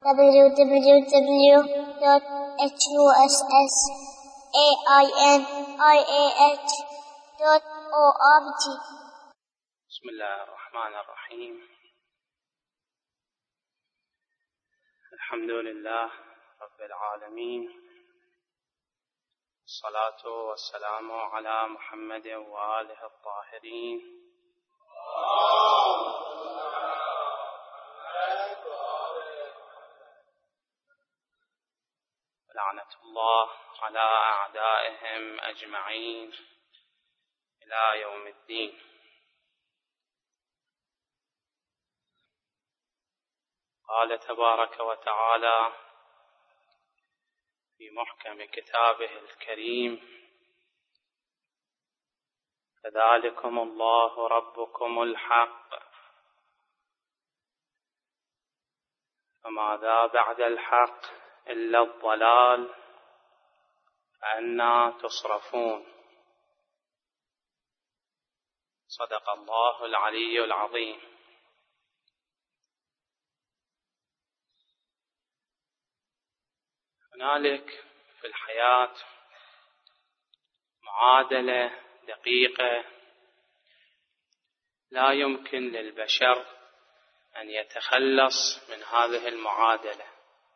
www.husainiah.org. بسم الله الرحمن الرحيم. الحمد لله رب العالمين، الصلاة والسلام على محمد وآله الطاهرين. لعنة الله على أعدائهم أجمعين إلى يوم الدين. قال تبارك وتعالى في محكم كتابه الكريم: فذلكم الله ربكم الحق، فماذا بعد الحق إلا الضلال، فأنى تصرفون. صدق الله العلي العظيم. هنالك في الحياة معادلة دقيقة لا يمكن للبشر أن يتخلص من هذه المعادلة،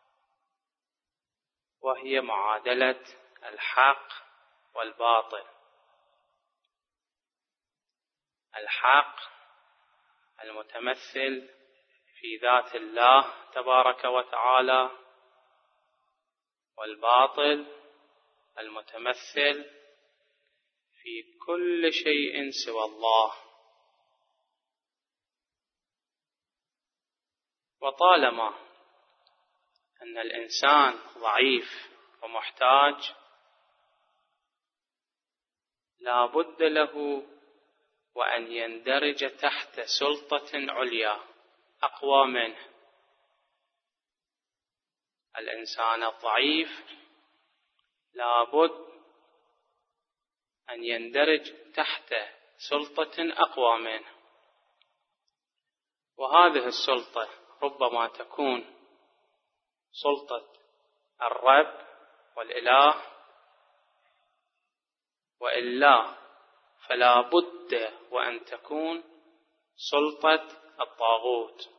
وهي معادلة الحق والباطل. الحق المتمثل في ذات الله تبارك وتعالى، والباطل المتمثل في كل شيء سوى الله. وطالما أن الإنسان ضعيف ومحتاج، لا بد له وأن يندرج تحت سلطة عليا أقوى منه. الإنسان الضعيف لا بد أن يندرج تحت سلطة أقوى منه، وهذه السلطة ربما تكون سلطة الرب والإله، وإلا فلا بد وأن تكون سلطة الطاغوت.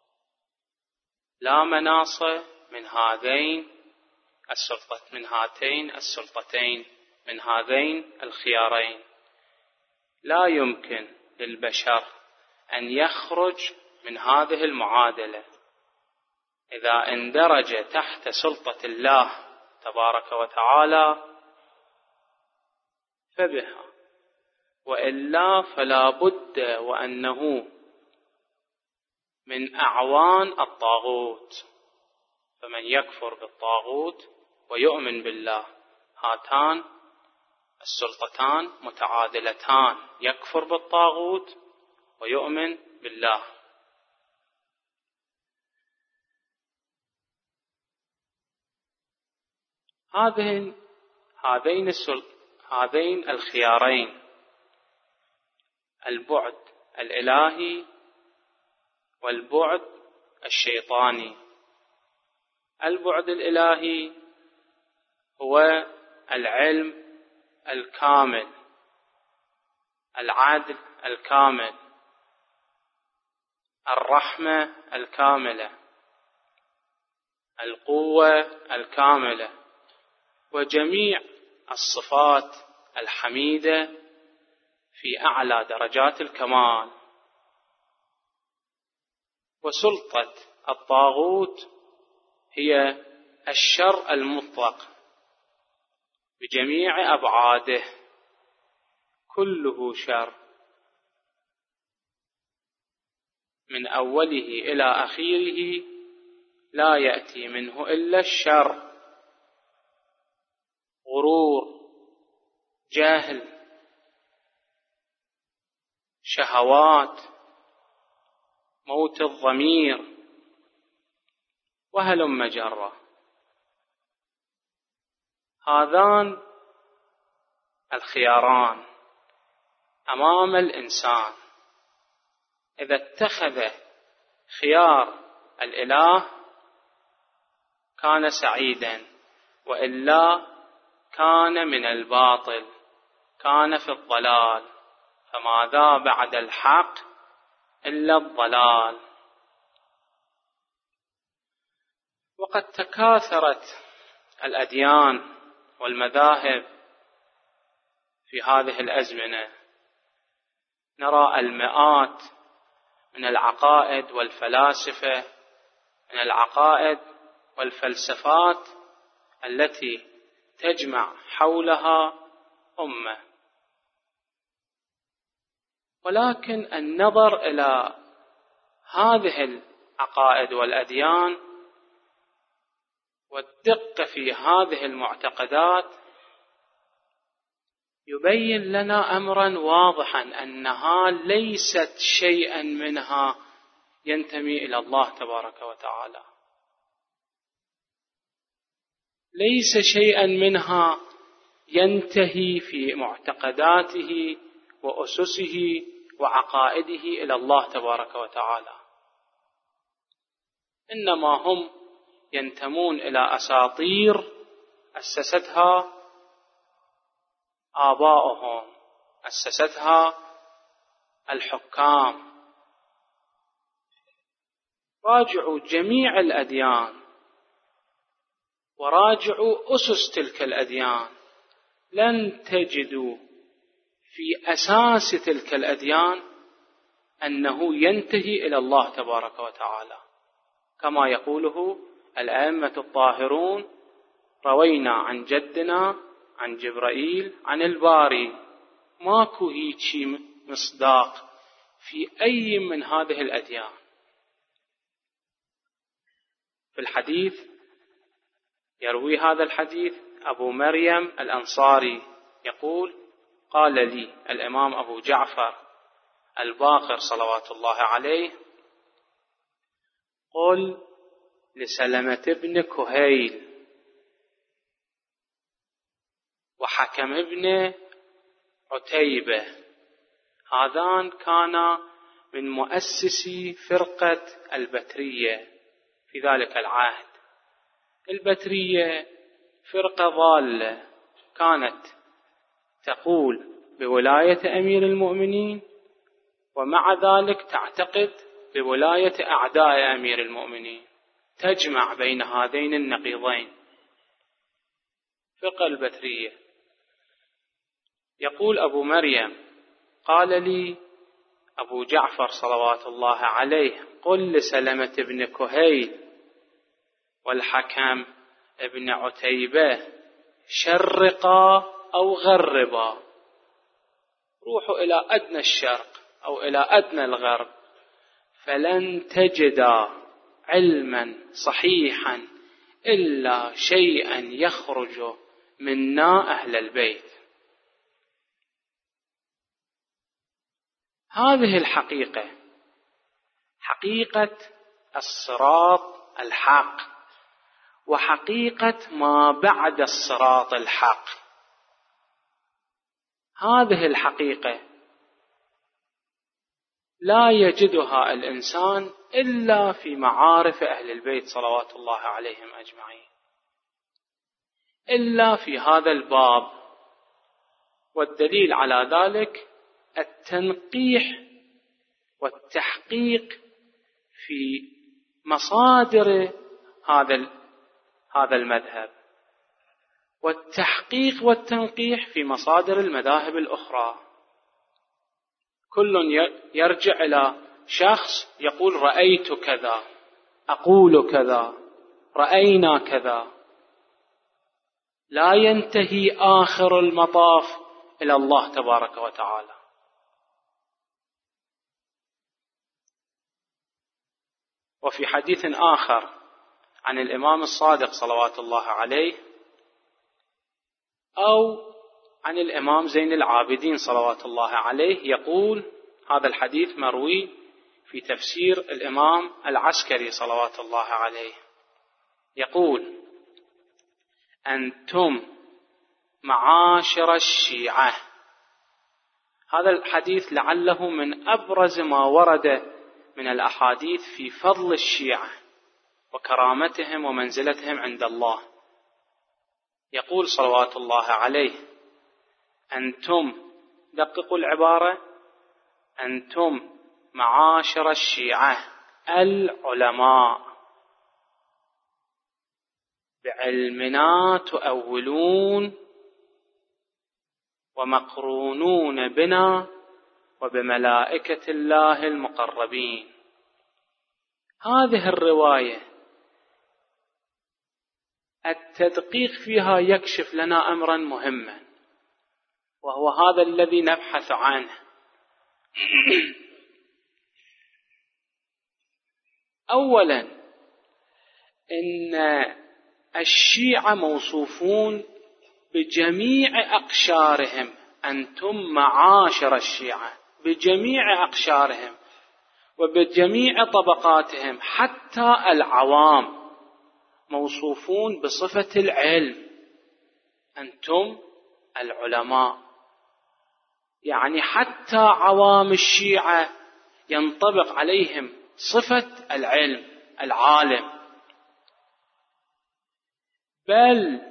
لا مناص من هاتين السلطتين، من هذين الخيارين. لا يمكن للبشر أن يخرج من هذه المعادلة. إذا اندرج تحت سلطة الله تبارك وتعالى فبها، وإلا فلا بد وأنه من أعوان الطاغوت. فمن يكفر بالطاغوت ويؤمن بالله، هاتان السلطتان متعادلتان، يكفر بالطاغوت ويؤمن بالله. هذين الخيارين، البعد الإلهي والبعد الشيطاني. البعد الإلهي هو العلم الكامل، العدل الكامل، الرحمة الكاملة، القوة الكاملة، وجميع الصفات الحميدة في أعلى درجات الكمال. وسلطة الطاغوت هي الشر المطلق بجميع أبعاده، كله شر من أوله إلى أخيره، لا يأتي منه إلا الشر. غرور، جهل، شهوات، موت الضمير، وهلم جرة. هذان الخياران أمام الإنسان. إذا اتخذ خيار الإله كان سعيدا، وإلا كان من الباطل، كان في الضلال، فماذا بعد الحق إلا الضلال. وقد تكاثرت الأديان والمذاهب في هذه الأزمنة، نرى المئات من العقائد والفلاسفة، من العقائد والفلسفات التي تجمع حولها أمة. ولكن النظر إلى هذه العقائد والأديان والدقة في هذه المعتقدات يبين لنا أمرا واضحا، أنها ليست شيئا منها ينتمي إلى الله تبارك وتعالى، ليس شيئا منها ينتهي في معتقداته وأسسه وعقائده إلى الله تبارك وتعالى، إنما هم ينتمون إلى أساطير أسستها آباؤهم، أسستها الحكام. راجعوا جميع الأديان وراجعوا أسس تلك الأديان، لن تجدوا في أساس تلك الأديان أنه ينتهي إلى الله تبارك وتعالى، كما يقوله الأئمة الطاهرون: روينا عن جدنا عن جبرائيل عن الباري. ماكو هيجي مصداق في أي من هذه الأديان. في الحديث يروي هذا الحديث أبو مريم الأنصاري يقول: قال لي الإمام أبو جعفر الباقر صلوات الله عليه: قل لسلمة بن كهيل وحكم بن عتيبة، هذان كانا من مؤسسي فرقة البترية في ذلك العهد. البترية فرقة ضالة كانت تقول بولاية أمير المؤمنين، ومع ذلك تعتقد بولاية أعداء أمير المؤمنين، تجمع بين هذين النقيضين، فرقة البترية. يقول أبو مريم: قال لي أبو جعفر صلوات الله عليه: قل لسلمة بن كهيل والحكم ابن عتيبة شرقا أو غربا، روحوا إلى أدنى الشرق أو إلى أدنى الغرب، فلن تجدا علما صحيحا إلا شيئا يخرج منا أهل البيت. هذه الحقيقة، حقيقة الصراط الحق وحقيقة ما بعد الصراط الحق. هذه الحقيقة لا يجدها الإنسان إلا في معارف أهل البيت صلوات الله عليهم أجمعين، إلا في هذا الباب. والدليل على ذلك التنقيح والتحقيق في مصادر هذا المذهب، والتحقيق والتنقيح في مصادر المذاهب الأخرى. كل يرجع إلى شخص يقول: رأيت كذا، أقول كذا، رأينا كذا، لا ينتهي آخر المطاف إلى الله تبارك وتعالى. وفي حديث آخر عن الإمام الصادق صلوات الله عليه، أو عن الإمام زين العابدين صلوات الله عليه، يقول: هذا الحديث مروي في تفسير الإمام العسكري صلوات الله عليه، يقول: أنتم معاشر الشيعة. هذا الحديث لعله من أبرز ما ورد من الأحاديث في فضل الشيعة، وكرامتهم ومنزلتهم عند الله. يقول صلوات الله عليه: أنتم، دققوا العبارة، أنتم معاشر الشيعة العلماء بعلمنا تؤولون ومقرونون بنا وبملائكة الله المقربين. هذه الرواية التدقيق فيها يكشف لنا أمرا مهما، وهو هذا الذي نبحث عنه. أولا، إن الشيعة موصوفون بجميع أقشارهم، أنتم معاشر الشيعة بجميع أقشارهم وبجميع طبقاتهم، حتى العوام موصوفون بصفة العلم، أنتم العلماء. يعني حتى عوام الشيعة ينطبق عليهم صفة العلم، العالم، بل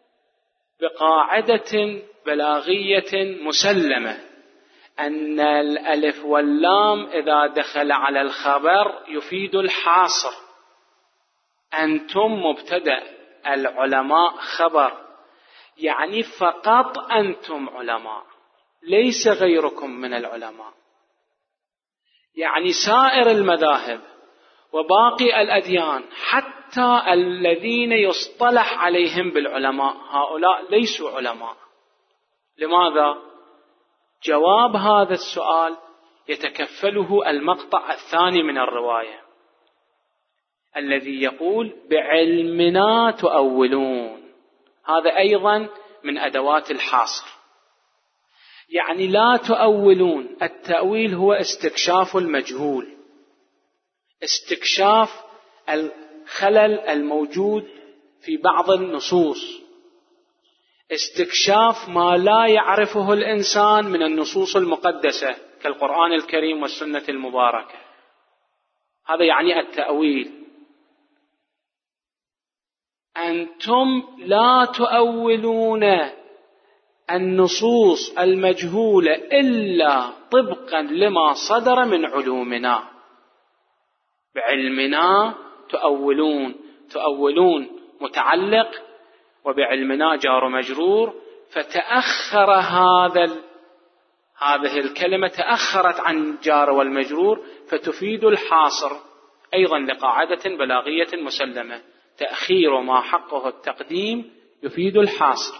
بقاعدة بلاغية مسلمة أن الألف واللام إذا دخل على الخبر يفيد الحاصر. أنتم مبتدأ، العلماء خبر، يعني فقط أنتم علماء، ليس غيركم من العلماء. يعني سائر المذاهب وباقي الأديان حتى الذين يصطلح عليهم بالعلماء، هؤلاء ليسوا علماء. لماذا؟ جواب هذا السؤال يتكفله المقطع الثاني من الرواية الذي يقول: بعلمنا تؤولون. هذا أيضا من أدوات الحاصر. يعني لا تؤولون، التأويل هو استكشاف المجهول، استكشاف الخلل الموجود في بعض النصوص، استكشاف ما لا يعرفه الإنسان من النصوص المقدسة كالقرآن الكريم والسنة المباركة. هذا يعني التأويل. أنتم لا تؤولون النصوص المجهولة إلا طبقا لما صدر من علومنا. بعلمنا تؤولون، تؤولون متعلق، وبعلمنا جار مجرور، فتأخر هذه الكلمة تأخرت عن جار والمجرور، فتفيد الحاصر أيضا لقاعدة بلاغية مسلمة: تأخير ما حقه التقديم يفيد الحاصر.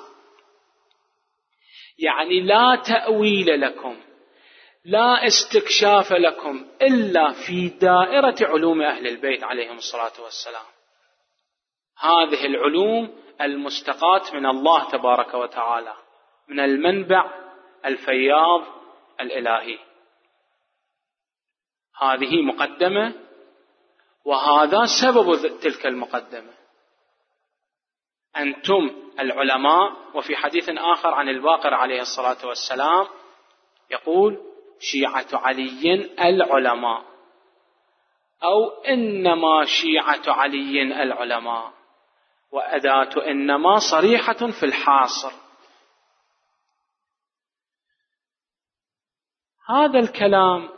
يعني لا تأويل لكم، لا استكشاف لكم إلا في دائرة علوم أهل البيت عليهم الصلاة والسلام. هذه العلوم المستقاة من الله تبارك وتعالى، من المنبع الفياض الإلهي. هذه مقدمة، وهذا سبب تلك المقدمة. أنتم العلماء. وفي حديث آخر عن الباقر عليه الصلاة والسلام يقول: شيعة علي العلماء، أو إنما شيعة علي العلماء، وأداة إنما صريحة في الحاصر. هذا الكلام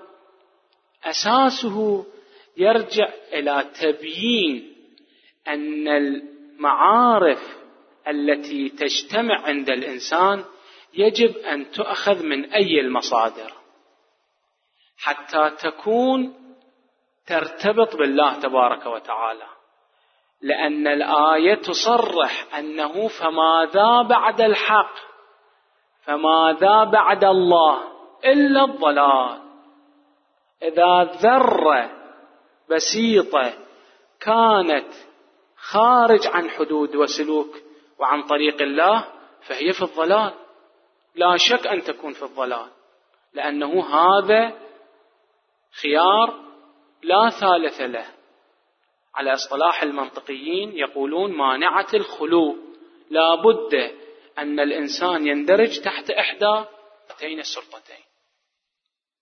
أساسه يرجع إلى تبيين أن المعارف التي تجتمع عند الإنسان يجب أن تؤخذ من أي المصادر حتى تكون ترتبط بالله تبارك وتعالى، لأن الآية تصرح أنه فماذا بعد الحق، فماذا بعد الله إلا الضلال. إذا ذرة بسيطة كانت خارج عن حدود وسلوك وعن طريق الله فهي في الضلال، لا شك أن تكون في الضلال، لأنه هذا خيار لا ثالث له. على اصطلاح المنطقيين يقولون مانعة الخلو، لا بد أن الإنسان يندرج تحت إحدى هاتين السلطتين.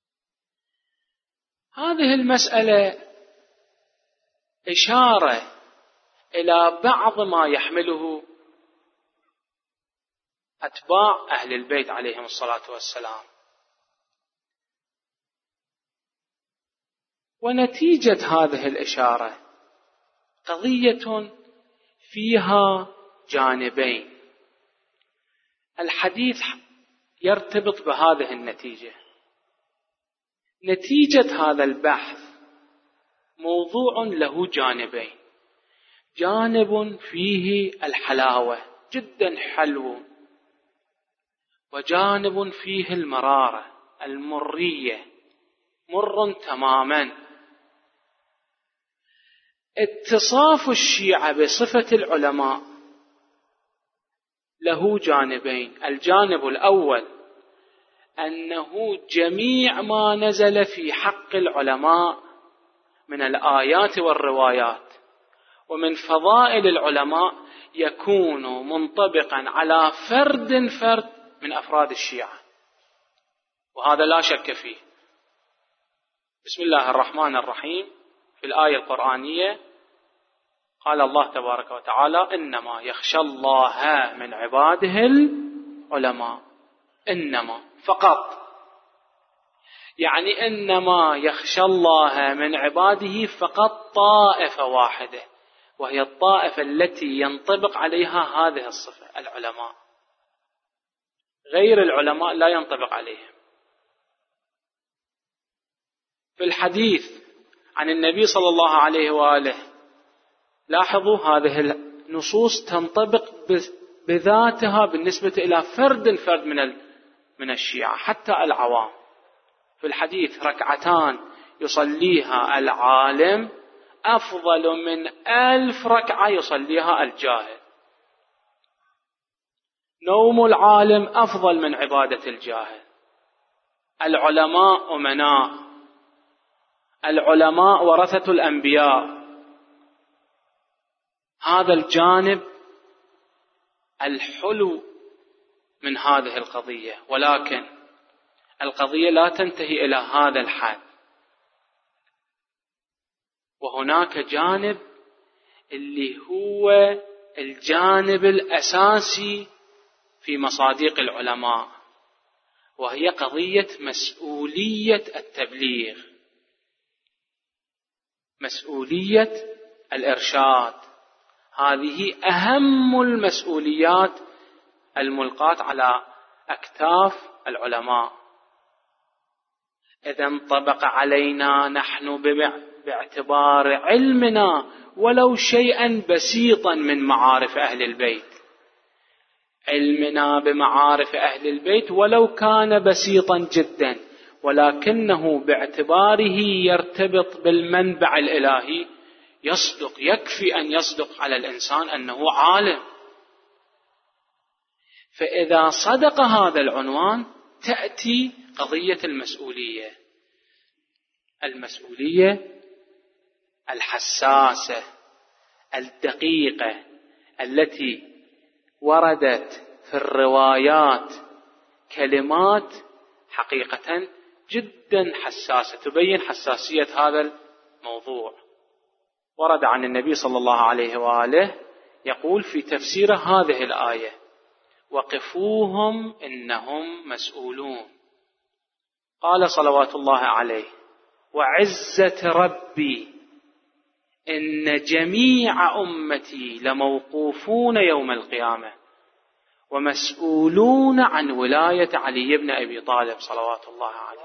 هذه المسألة إشارة إلى بعض ما يحمله أتباع أهل البيت عليهم الصلاة والسلام. ونتيجة هذه الإشارة قضية فيها جانبين. الحديث يرتبط بهذه النتيجة. نتيجة هذا البحث موضوع له جانبين: جانب فيه الحلاوة جدا حلو، وجانب فيه المرارة المرية مر تماما. اتصاف الشيعة بصفة العلماء له جانبين: الجانب الأول أنه جميع ما نزل في حق العلماء من الآيات والروايات ومن فضائل العلماء يكون منطبقا على فرد من أفراد الشيعة، وهذا لا شك فيه. بسم الله الرحمن الرحيم في الآية القرآنية قال الله تبارك وتعالى: إنما يخشى الله من عباده العلماء. إنما فقط، يعني إنما يخشى الله من عباده فقط طائفة واحدة، وهي الطائفة التي ينطبق عليها هذه الصفة: العلماء. غير العلماء لا ينطبق عليهم. في الحديث عن النبي صلى الله عليه وآله لاحظوا هذه النصوص تنطبق بذاتها بالنسبة إلى فرد من الشيعة حتى العوام. في الحديث: ركعتان يصليها العالم أفضل من 1000 ركعة يصليها الجاهل. نوم العالم أفضل من عبادة الجاهل. العلماء أمناء، العلماء ورثة الأنبياء. هذا الجانب الحلو من هذه القضية، ولكن القضية لا تنتهي إلى هذا الحد. وهناك جانب اللي هو الجانب الأساسي في مصادق العلماء، وهي قضية مسؤولية التبليغ، مسؤولية الإرشاد. هذه أهم المسؤوليات الملقاة على أكتاف العلماء. إذا انطبق علينا نحن باعتبار علمنا ولو شيئا بسيطا من معارف أهل البيت، علمنا بمعارف أهل البيت ولو كان بسيطا جدا، ولكنه باعتباره يرتبط بالمنبع الإلهي يصدق، يكفي أن يصدق على الإنسان أنه عالم. فإذا صدق هذا العنوان تأتي قضية المسؤولية، المسؤولية الحساسة الدقيقة التي وردت في الروايات كلمات حقيقة جدا حساسة تبين حساسية هذا الموضوع. ورد عن النبي صلى الله عليه وآله يقول في تفسير هذه الآية: وقفوهم إنهم مسؤولون. قال صلوات الله عليه: وعزة ربي إن جميع أمتي لموقوفون يوم القيامة ومسؤولون عن ولاية علي بن أبي طالب صلوات الله عليه.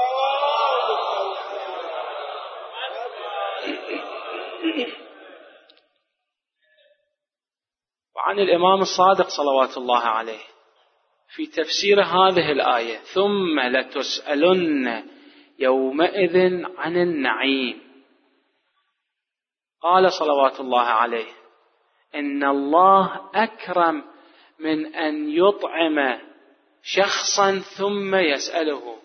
وعن الإمام الصادق صلوات الله عليه في تفسير هذه الآية: ثم لتسألن يومئذ عن النعيم. قال صلوات الله عليه: إن الله أكرم من أن يطعم شخصا ثم يسأله.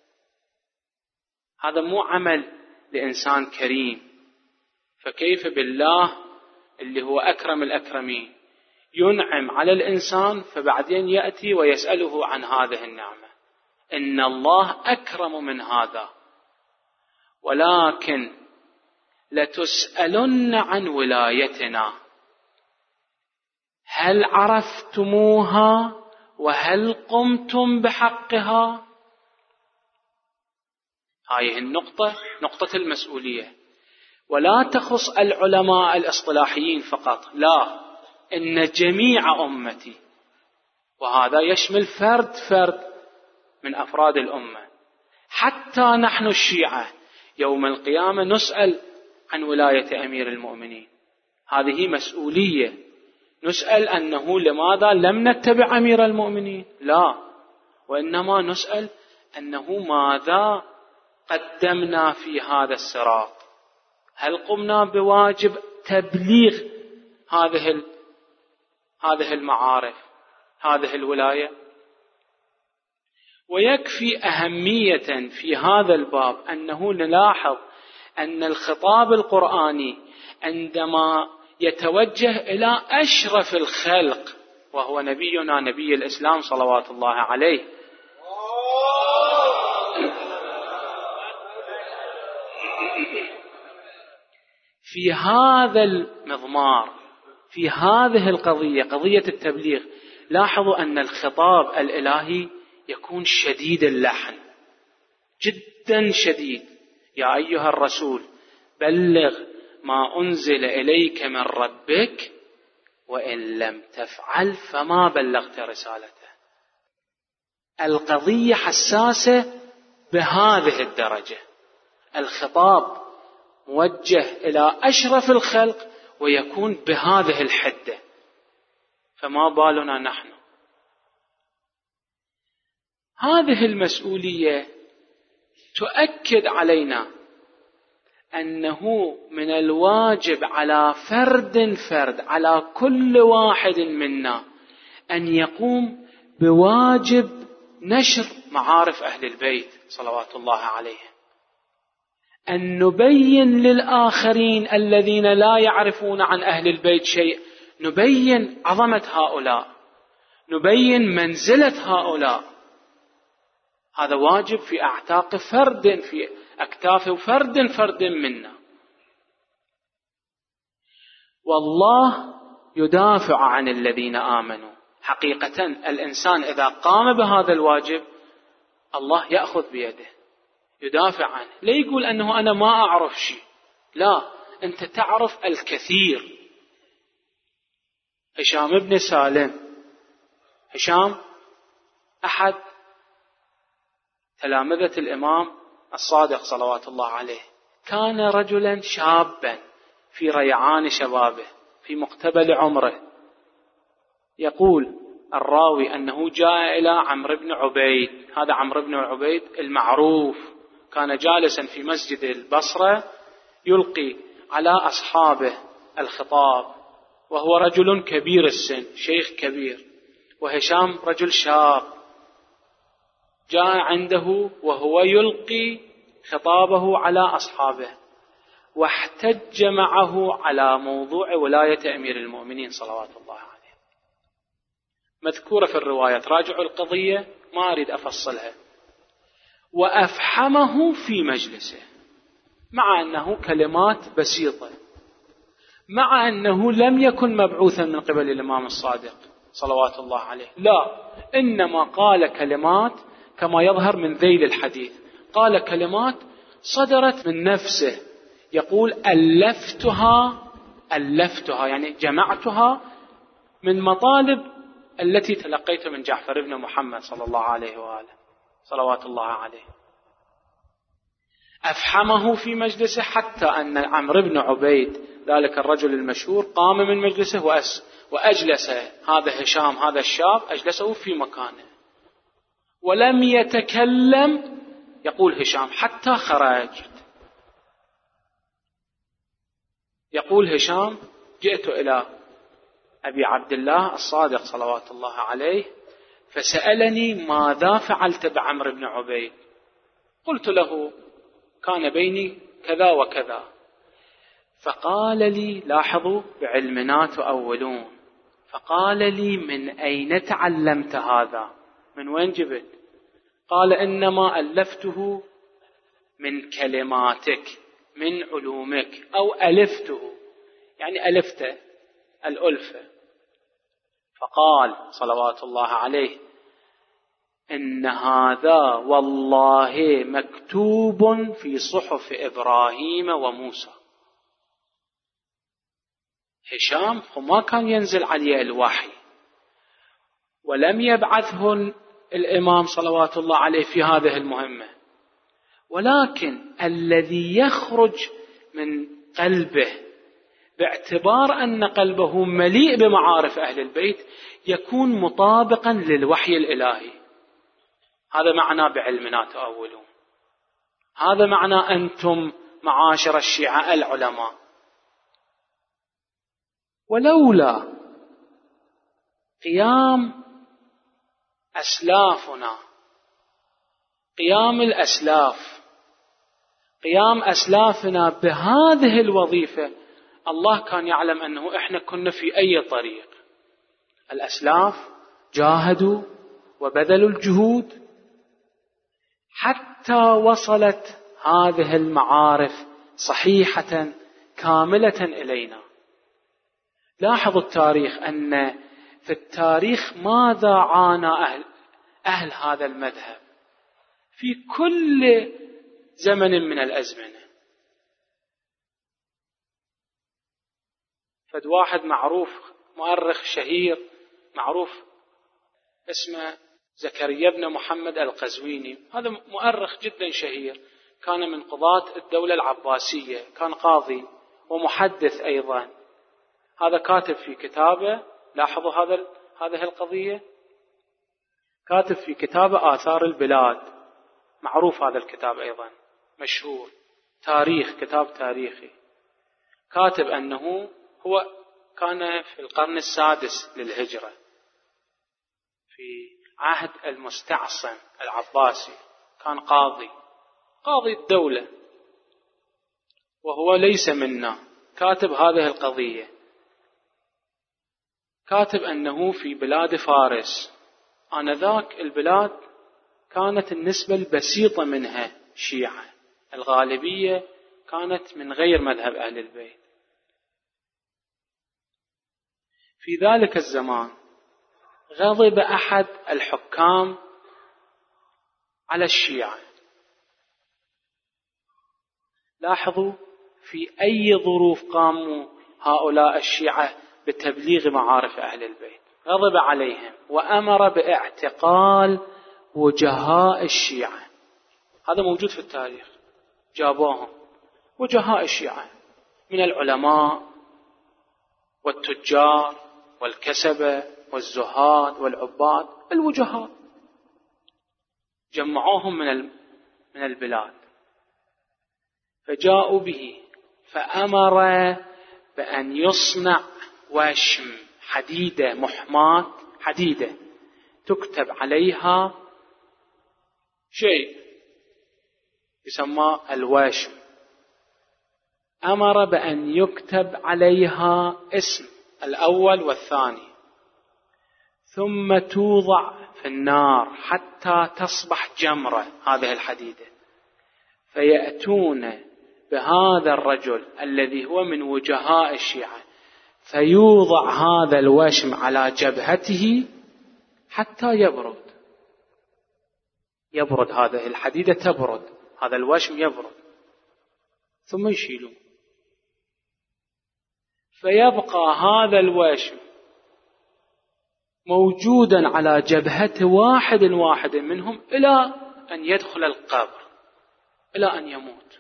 هذا مو عمل لإنسان كريم، فكيف بالله اللي هو أكرم الأكرمين ينعم على الإنسان فبعدين يأتي ويسأله عن هذه النعمة؟ إن الله أكرم من هذا. ولكن لتسألن عن ولايتنا، هل عرفتموها وهل قمتم بحقها؟ هذه النقطة، نقطة المسؤولية، ولا تخص العلماء الاصطلاحيين فقط، لا، إن جميع أمتي، وهذا يشمل فرد من أفراد الأمة. حتى نحن الشيعة يوم القيامة نسأل عن ولاية أمير المؤمنين، هذه مسؤولية، نسأل أنه لماذا لم نتبع أمير المؤمنين؟ لا، وإنما نسأل أنه ماذا قدمنا في هذا الصراط؟ هل قمنا بواجب تبليغ هذه المعارف، هذه الولاية؟ ويكفي أهمية في هذا الباب أنه نلاحظ أن الخطاب القرآني عندما يتوجه إلى أشرف الخلق وهو نبينا نبي الإسلام صلوات الله عليه، في هذا المضمار، في هذه القضية، قضية التبليغ، لاحظوا أن الخطاب الإلهي يكون شديد اللحن، جدا شديد. يا أيها الرسول بلغ ما أنزل إليك من ربك وإن لم تفعل فما بلغت رسالته. القضية حساسة بهذه الدرجة، الخطاب موجه إلى أشرف الخلق ويكون بهذه الحدة، فما بالنا نحن؟ هذه المسؤولية تؤكد علينا أنه من الواجب على فرد على كل واحد منا أن يقوم بواجب نشر معارف أهل البيت صلوات الله عليهم، أن نبين للآخرين الذين لا يعرفون عن أهل البيت شيء، نبين عظمة هؤلاء، نبين منزلة هؤلاء. هذا واجب في أعتاق فرد، في أكتاف فرد منا. والله يدافع عن الذين آمنوا. حقيقة الإنسان إذا قام بهذا الواجب الله يأخذ بيده يدافع عنه، لا يقول أنه أنا ما أعرف شيء، لا، أنت تعرف الكثير. هشام بن سالم، هشام أحد تلامذة الإمام الصادق صلوات الله عليه، كان رجلا شابا في ريعان شبابه في مقتبل عمره. يقول الراوي أنه جاء إلى عمرو بن عبيد، هذا عمرو بن عبيد المعروف، كان جالسا في مسجد البصرة يلقي على أصحابه الخطاب، وهو رجل كبير السن، شيخ كبير، وهشام رجل شاب. جاء عنده وهو يلقي خطابه على أصحابه، واحتج معه على موضوع ولاية أمير المؤمنين صلوات الله عليه، مذكورة في الروايات، راجعوا القضية ما أريد أفصلها. وأفحمه في مجلسه، مع أنه كلمات بسيطة، مع أنه لم يكن مبعوثا من قبل الإمام الصادق صلوات الله عليه، لا، إنما قال كلمات كما يظهر من ذيل الحديث، قال كلمات صدرت من نفسه، يقول ألفتها يعني جمعتها من مطالب التي تلقيت من جعفر بن محمد صلى الله عليه وآله صلوات الله عليه. أفحمه في مجلسه حتى أن عمرو بن عبيد ذلك الرجل المشهور قام من مجلسه وأجلس هذا هشام هذا الشاب، أجلسه في مكانه ولم يتكلم. يقول هشام حتى خرجت، يقول هشام جئت إلى أبي عبد الله الصادق صلوات الله عليه فسألني ماذا فعلت بعمرو بن عبيد، قلت له كان بيني كذا وكذا، فقال لي، لاحظوا بعلمنا تؤولون، فقال لي من أين تعلمت هذا، من وين جبت؟ قال إنما ألفته من كلماتك، من علومك، أو ألفته يعني ألفته الألفة. فقال صلوات الله عليه: إن هذا والله مكتوب في صحف إبراهيم وموسى. هشام ما كان ينزل عليه الوحي، ولم يبعثه الإمام صلوات الله عليه في هذه المهمة، ولكن الذي يخرج من قلبه باعتبار أن قلبه مليء بمعارف أهل البيت يكون مطابقا للوحي الإلهي. هذا معنى بعلمنا تأولون، هذا معنى أنتم معاشر الشيعة العلماء. ولولا قيام أسلافنا، قيام الأسلاف، قيام أسلافنا بهذه الوظيفة، الله كان يعلم أنه إحنا كنا في أي طريق. الأسلاف جاهدوا وبذلوا الجهود حتى وصلت هذه المعارف صحيحة كاملة إلينا. لاحظوا التاريخ، أن في التاريخ ماذا عانى أهل هذا المذهب في كل زمن من الأزمنة. فد واحد معروف، مؤرخ شهير معروف اسمه زكريا بن محمد القزويني، هذا مؤرخ جدا شهير، كان من قضاة الدولة العباسية، كان قاضي ومحدث أيضا. هذا كاتب في كتابه، لاحظوا هذه القضية، كاتب في كتابه آثار البلاد، معروف هذا الكتاب أيضا مشهور، تاريخ، كتاب تاريخي. كاتب أنه هو كان في القرن السادس للهجرة في عهد المستعصم العباسي، كان قاضي الدولة، وهو ليس منا. كاتب هذه القضية، كاتب أنه في بلاد فارس آنذاك البلاد كانت النسبة البسيطة منها شيعة، الغالبية كانت من غير مذهب أهل البيت. في ذلك الزمان غضب أحد الحكام على الشيعة. لاحظوا في أي ظروف قاموا هؤلاء الشيعة بتبليغ معارف أهل البيت. غضب عليهم وأمر باعتقال وجهاء الشيعة. هذا موجود في التاريخ، جابوهم وجهاء الشيعة من العلماء والتجار والكسبة والزهاد والعباد، الوجهاء جمعوهم من البلاد، فجاءوا به، فأمر بأن يصنع وشم، حديدة محماة، حديدة تكتب عليها شيء يسمى الوشم. أمر بأن يكتب عليها اسم الأول والثاني، ثم توضع في النار حتى تصبح جمرة هذه الحديدة، فيأتون بهذا الرجل الذي هو من وجهاء الشيعة، فيوضع هذا الوشم على جبهته حتى يبرد هذه الحديدة، تبرد، هذا الوشم يبرد، ثم يشيلون، فيبقى هذا الوشم موجودا على جبهة واحد منهم إلى أن يدخل القبر، إلى أن يموت.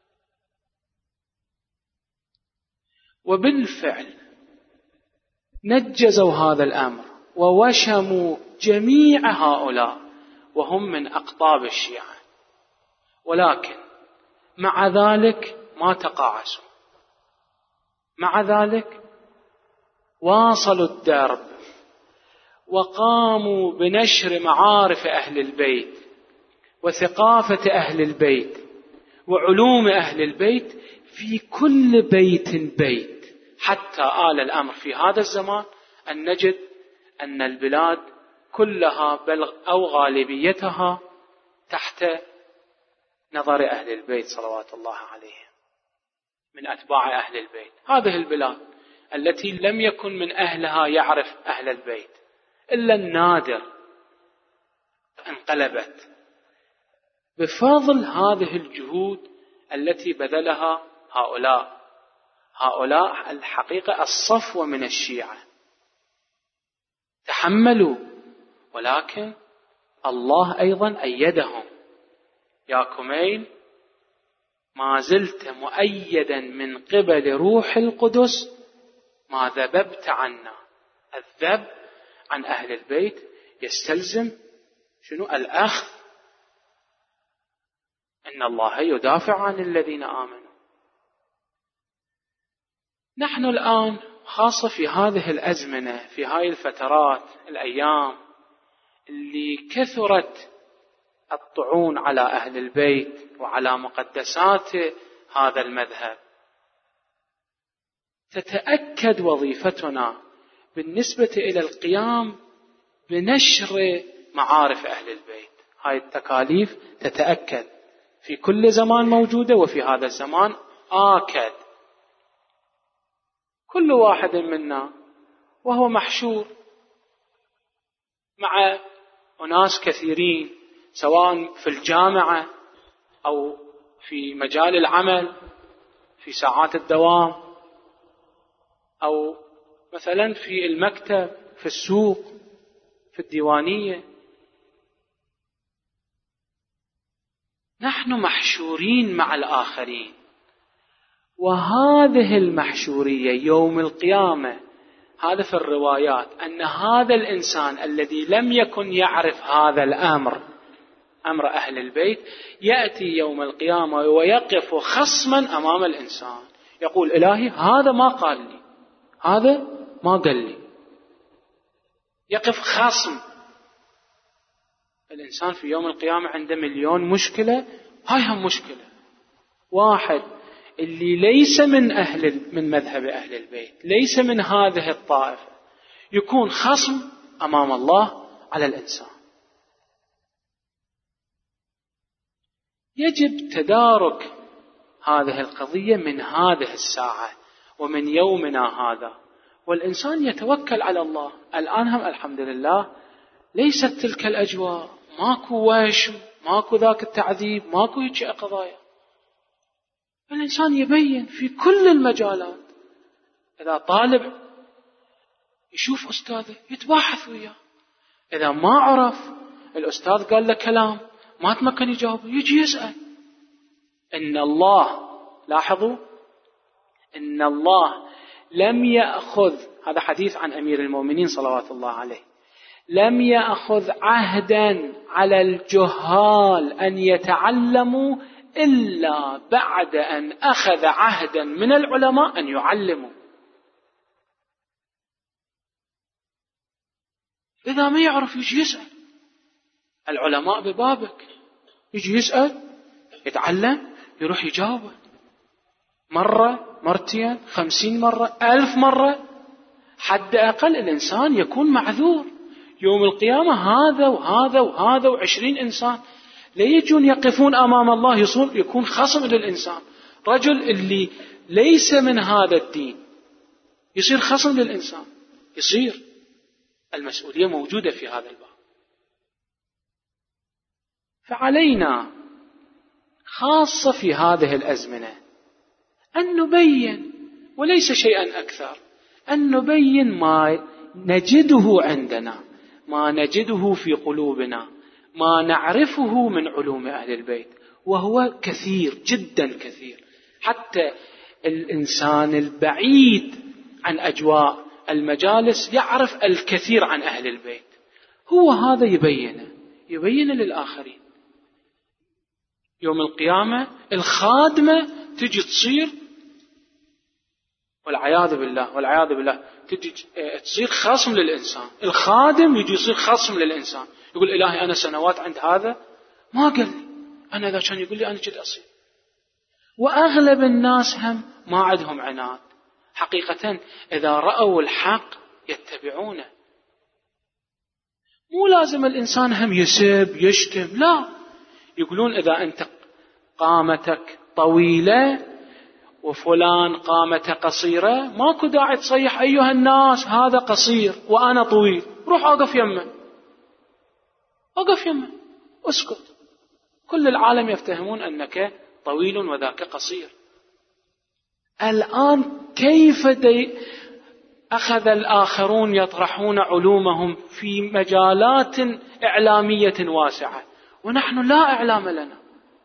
وبالفعل نجزوا هذا الأمر ووشموا جميع هؤلاء وهم من أقطاب الشيعة، ولكن مع ذلك ما تقاعسوا، مع ذلك واصلوا الدرب وقاموا بنشر معارف أهل البيت وثقافة أهل البيت وعلوم أهل البيت في كل بيت، حتى آل الأمر في هذا الزمان أن نجد أن البلاد كلها بل أو غالبيتها تحت نظر أهل البيت صلوات الله عليهم، من أتباع أهل البيت. هذه البلاد التي لم يكن من أهلها يعرف أهل البيت إلا النادر انقلبت بفضل هذه الجهود التي بذلها هؤلاء الحقيقة الصفوة من الشيعة تحملوا، ولكن الله أيضا أيدهم. يا كميل ما زلت مؤيدا من قبل روح القدس، ما ذببت عنا. الذب عن أهل البيت يستلزم شنو؟ الأخذ. إن الله يدافع عن الذين آمنوا. نحن الآن خاصة في هذه الأزمنة، في هاي الفترات الأيام اللي كثرت الطعون على أهل البيت وعلى مقدسات هذا المذهب، تتأكد وظيفتنا بالنسبة إلى القيام بنشر معارف أهل البيت. هاي التكاليف تتأكد في كل زمان موجودة، وفي هذا الزمان آكد. كل واحد منا وهو محشور مع أناس كثيرين، سواء في الجامعة أو في مجال العمل في ساعات الدوام، أو مثلا في المكتب، في السوق، في الديوانية. نحن محشورين مع الآخرين، وهذه المحشورية يوم القيامة، هذا في الروايات، أن هذا الإنسان الذي لم يكن يعرف هذا الأمر، أمر أهل البيت، يأتي يوم القيامة ويقف خصما أمام الإنسان، يقول إلهي هذا ما قال لي، هذا ما قال لي. يقف خصم. الإنسان في يوم القيامة عنده مليون مشكلة، هاي هم مشكلة. واحد اللي ليس من مذهب أهل البيت، ليس من هذه الطائفة، يكون خصم أمام الله على الإنسان. يجب تدارك هذه القضية من هذه الساعة ومن يومنا هذا، والإنسان يتوكل على الله. الآن هم الحمد لله ليست تلك الأجواء، ماكو وش، ماكو ذاك التعذيب، ماكو هيك قضايا. الإنسان يبين في كل المجالات. إذا طالب يشوف أستاذه يتباحث وياه، إذا ما عرف الأستاذ قال له كلام ما تمكن يجاوبه، يجي يسأل. إن الله، لاحظوا، إن الله لم يأخذ، هذا حديث عن أمير المؤمنين صلوات الله عليه، لم يأخذ عهدا على الجهال أن يتعلموا إلا بعد أن أخذ عهدا من العلماء أن يعلموا. إذا ما يعرف يجي يسأل، العلماء ببابك، يجي يسأل، يتعلم، يروح يجاوب مرة، مرتين، 50 مرة، 1000 مرة. حد أقل الإنسان يكون معذور. يوم القيامة هذا وهذا وهذا و20 إنسان لا يجون يقفون أمام الله، يكون خصم للإنسان. رجل اللي ليس من هذا الدين يصير خصم للإنسان، يصير. المسؤولية موجودة في هذا الباب. فعلينا خاصة في هذه الأزمنة أن نبين، وليس شيئا أكثر، أن نبين ما نجده عندنا، ما نجده في قلوبنا، ما نعرفه من علوم أهل البيت، وهو كثير جدا كثير. حتى الإنسان البعيد عن أجواء المجالس يعرف الكثير عن أهل البيت. هو هذا يبين للآخرين. يوم القيامة الخادمة تجي تصير، والعياذ بالله تجي تصير خصم للإنسان. الخادم يجي يصير خصم للإنسان، يقول إلهي أنا سنوات عند هذا ما قال لي، أنا إذا كان يقول لي أنا جد أصير. وأغلب الناس هم ما عندهم عناد حقيقة، إذا رأوا الحق يتبعونه. مو لازم الإنسان هم يسب يشتم، لا، يقولون إذا أنت قامتك طويلة وفلان قامته قصيرة، ماكو داعي تصيح أيها الناس هذا قصير وأنا طويل، روح أقف يمه، أقف يمه، اسكت. كل العالم يفتهمون أنك طويل وذاك قصير. الآن كيف أخذ الآخرون يطرحون علومهم في مجالات إعلامية واسعة، ونحن لا إعلام لنا.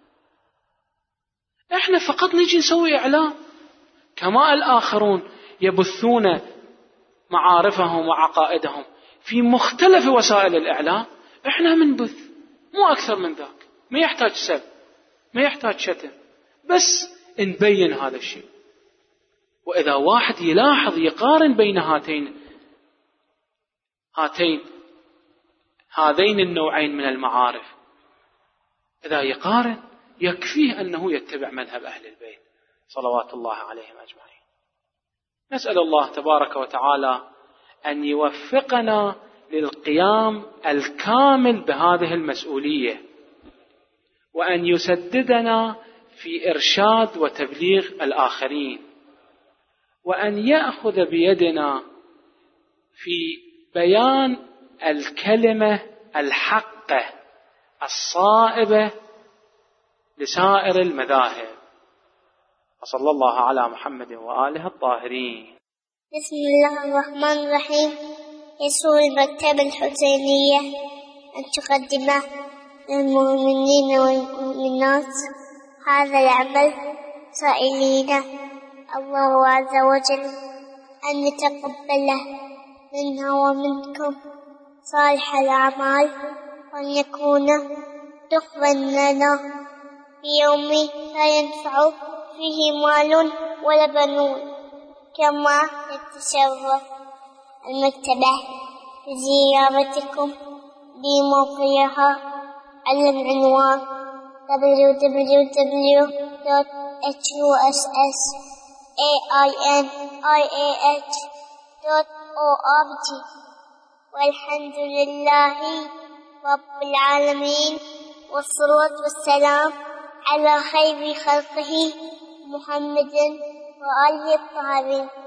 إحنا فقط نجي نسوي إعلام، كما الآخرون يبثون معارفهم وعقائدهم في مختلف وسائل الإعلام، إحنا منبث، مو أكثر من ذاك. ما يحتاج سب، ما يحتاج شتم، بس نبين هذا الشيء. وإذا واحد يلاحظ يقارن بين هذين النوعين من المعارف، إذا يقارن يكفيه أنه يتبع مذهب أهل البيت صلوات الله عليهم أجمعين. نسأل الله تبارك وتعالى أن يوفقنا للقيام الكامل بهذه المسؤولية، وأن يسددنا في إرشاد وتبليغ الآخرين، وأن يأخذ بيدنا في بيان الكلمة الحقة الصائبة لسائر المذاهب. وصلى الله على محمد وآله الطاهرين. بسم الله الرحمن الرحيم. يسر المكتبة الحسينية أن تقدم للمؤمنين والمؤمنات هذا العمل، سائلين الله عز وجل أن يتقبله منا ومنكم صالح الأعمال، وأن يكون تقبل لنا في يوم لا ينفع فيه مال ولا بنون. كما يتشرف المكتبة بزيارتكم بموقعها على العنوان www.hussiah.org. والحمد لله رب العالمين، والصلاة والسلام على خير خلقه محمد وآله الطاهرين.